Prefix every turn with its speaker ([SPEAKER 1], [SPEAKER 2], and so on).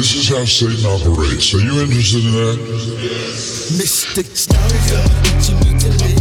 [SPEAKER 1] This is how Satan operates. Are you interested in that?
[SPEAKER 2] Mystic stars, you need to live.